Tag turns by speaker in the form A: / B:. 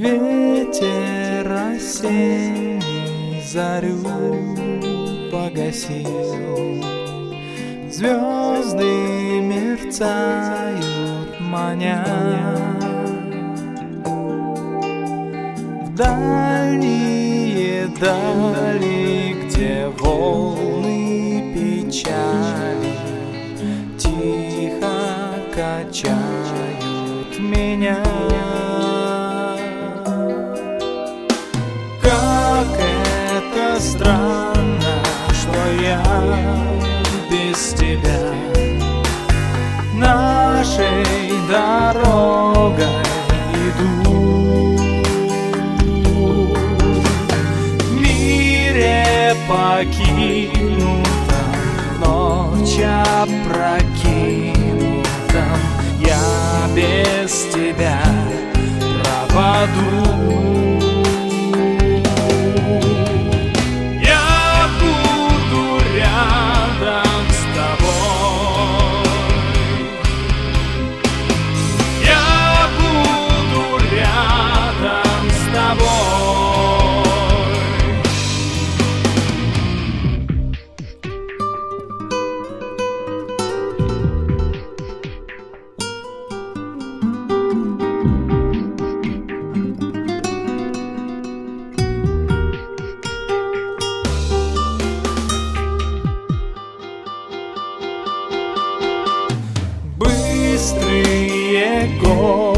A: Ветер осенний зарю погасил, звезды мерцают, маня в дальние дали, где волны печали тихо качают меня. Как это странно, что я без тебя нашей дорогой иду. В мире покинутом, ночь опрокинутом, я без тебя пропаду. Быстрые годы